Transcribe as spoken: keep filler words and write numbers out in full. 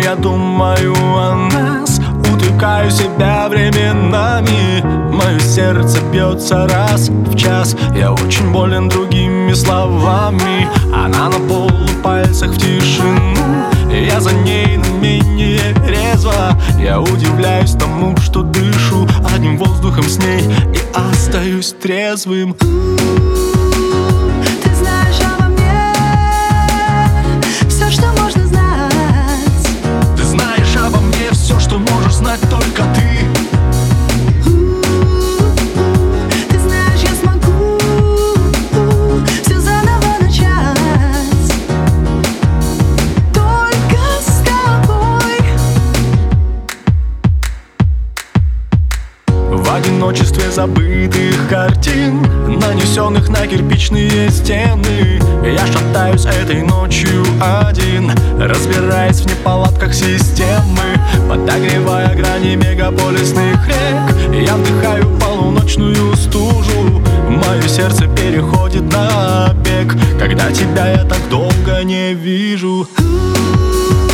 я думаю о нас, утыкаю себя временами. Мое сердце бьется раз в час. Я очень болен другими словами. Она на полупальцах в тишину, я за ней, но менее резво. Я удивляюсь тому, что дышу одним воздухом с ней и остаюсь трезвым. Ты знаешь обо мне все, что можно знать. Ты знаешь обо мне все, что можешь знать только ты. Ты знаешь, я смогу все заново начать только с тобой. В одиночестве забытых картин, нанесенных на кирпичные стены, я шатаюсь этой ночью один, разбираясь в неполадках системы. Подогревая грани мегаполисных рек, я вдыхаю полуночную стужу. Мое сердце переходит на бег, когда тебя я так долго не вижу.